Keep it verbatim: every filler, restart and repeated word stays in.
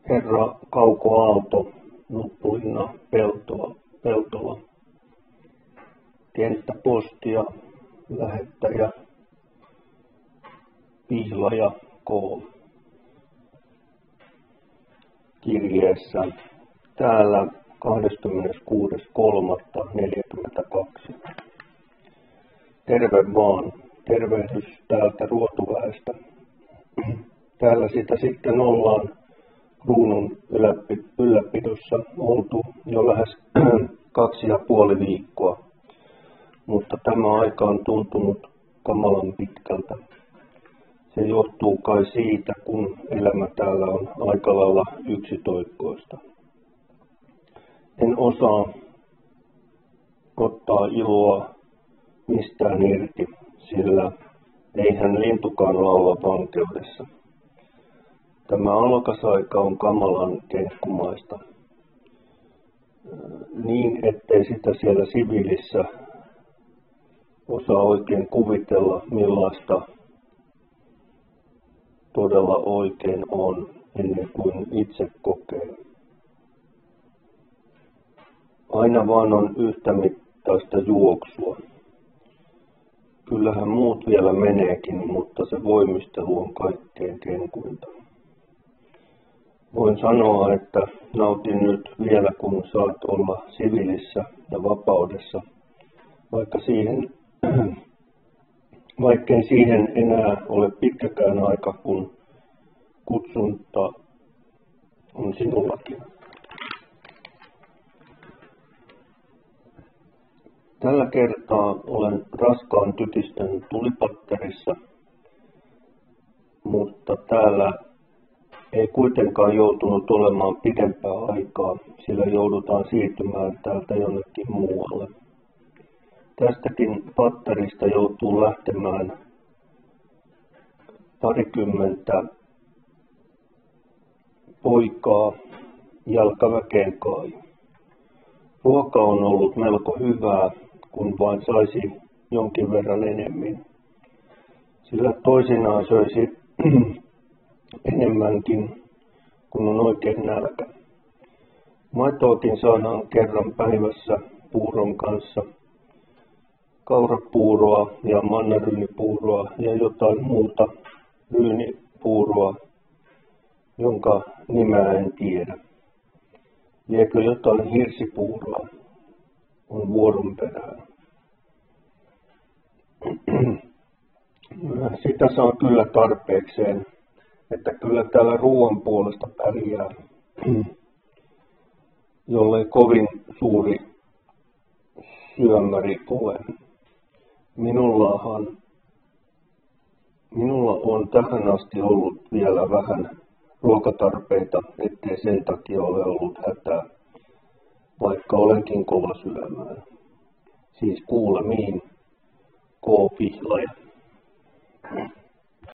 Herra Kauko Aalto, Nuppulinna, Peltola, Peltola. Kenttäpostia, lähettäjä, Pihlaja K. Kirjeessä täällä kahdeskymmeneskuudes kolmas neljäkymmentäkaksi. Terve vaan, tervehdys täältä Ruotuväestä. Täällä sitä sitten ollaan kruunun ylläpidossa oltu jo lähes kaksi ja puoli viikkoa, mutta tämä aika on tuntunut kamalan pitkältä. Se johtuu kai siitä, kun elämä täällä on aika lailla yksitoikkoista. En osaa ottaa iloa mistään irti, sillä eihän lintukaan laula vankeudessa. Tämä alkasaika on kamalan kenkkumaista. Niin, ettei sitä siellä siviilissä osaa oikein kuvitella, millaista todella oikein on, ennen kuin itse kokee. Aina vaan on yhtä mittaista juoksua. Kyllähän muut vielä meneekin, mutta se voimistelu on kaikkein kenkuinta. Voin sanoa, että nautin nyt vielä, kun saat olla siviilissä ja vapaudessa, vaikka siihen, vaikkei siihen enää ole pitkäkään aika, kun kutsunta on sinullakin. Tällä kertaa olen raskaan tytistön tulipatterissa, mutta täällä ei kuitenkaan joutunut olemaan pidempää aikaa, sillä joudutaan siirtymään täältä jonnekin muualle. Tästäkin patterista joutuu lähtemään parikymmentä poikaa jalkaväkeen kai. Ruoka on ollut melko hyvää, kun vain saisi jonkin verran enemmän, sillä toisinaan söisi enemmänkin, kun on oikein nälkä. Maitoakin saadaan kerran päivässä puuron kanssa, kaurapuuroa ja mannaryynipuuroa ja jotain muuta ryynipuuroa, jonka nimeä en tiedä. Liekö jotain hirsipuuroa, on vuoron perään. Sitä saa kyllä tarpeekseen, että kyllä täällä ruoan puolesta pärjää, jollei kovin suuri syömäri ole. Minullahan, minulla on tähän asti ollut vielä vähän ruokatarpeita, ettei sen takia ole ollut hätää, vaikka olenkin kova syömään. Siis kuulemiin, K. Pihlaja.